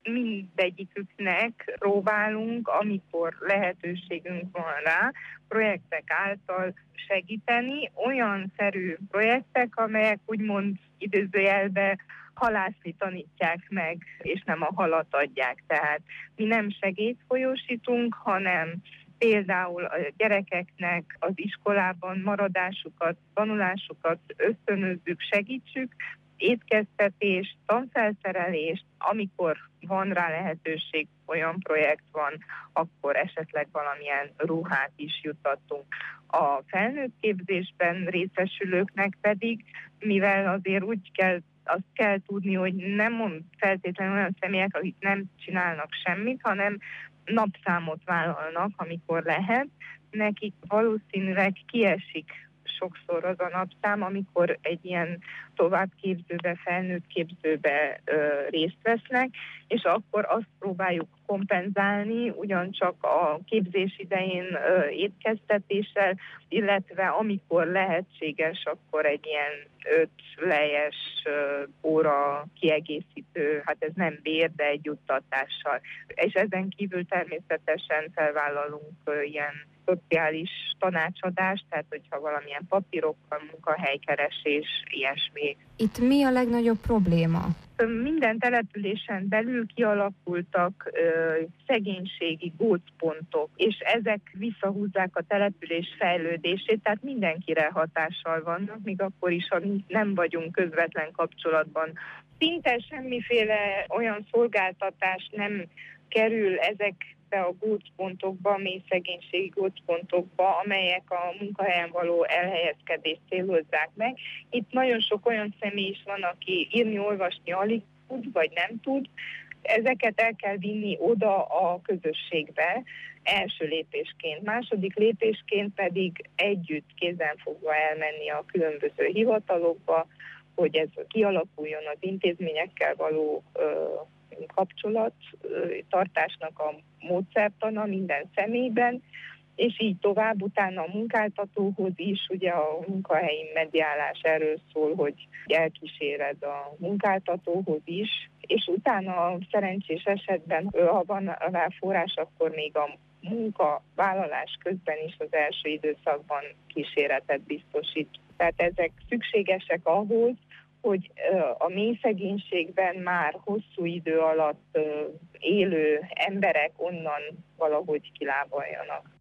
mindegyiküknek próbálunk, amikor lehetőségünk van rá, projektek által segíteni, olyan szerű projektek, amelyek úgymond idézőjelbe halászni tanítják meg, és nem a halat adják. Tehát mi nem segélyt folyósítunk, hanem például a gyerekeknek az iskolában maradásukat, tanulásukat ösztönözzük, segítsük, étkeztetést, tanfelszerelést, amikor van rá lehetőség, olyan projekt van, akkor esetleg valamilyen ruhát is juttattunk. A felnőtt képzésben részesülőknek pedig, mivel azért úgy kell, azt kell tudni, hogy nem feltétlenül olyan személyek, akik nem csinálnak semmit, hanem napszámot vállalnak, amikor lehet. Nekik valószínűleg kiesik sokszor az a napszám, amikor egy ilyen továbbképzőbe, felnőtt képzőbe részt vesznek, és akkor azt próbáljuk kompenzálni, ugyancsak a képzés idején étkeztetéssel, illetve amikor lehetséges, akkor egy ilyen 5 lejes óra kiegészítő, hát ez nem bér, de egy juttatással. És ezen kívül természetesen felvállalunk ilyen szociális tanácsadást, tehát hogyha valamilyen papírokkal, munkahelykeresés, ilyesmi. Itt mi a legnagyobb probléma? Minden településen belül kialakultak szegénységi gócpontok, és ezek visszahúzzák a település fejlődését, tehát mindenkire hatással vannak, még akkor is, ha mi nem vagyunk közvetlen kapcsolatban. Szinte semmiféle olyan szolgáltatás nem kerül ezekbe a gócpontokba, mély szegénységi gócpontokba, amelyek a munkahelyen való elhelyezkedést célozzák meg. Itt nagyon sok olyan személy is van, aki írni, olvasni alig tud, vagy nem tud. Ezeket el kell vinni oda a közösségbe első lépésként. Második lépésként pedig együtt kézenfogva elmenni a különböző hivatalokba, hogy ez kialakuljon az intézményekkel való kapcsolattartásnak a módszertana minden személyben, és így tovább utána a munkáltatóhoz is, ugye a munkahelyi mediálás erről szól, hogy elkíséred a munkáltatóhoz is, és utána szerencsés esetben, ha van rá forrás, akkor még a munkavállalás közben is az első időszakban kíséretet biztosít. Tehát ezek szükségesek ahhoz, hogy a mély szegénységben már hosszú idő alatt élő emberek onnan valahogy kilábaljanak.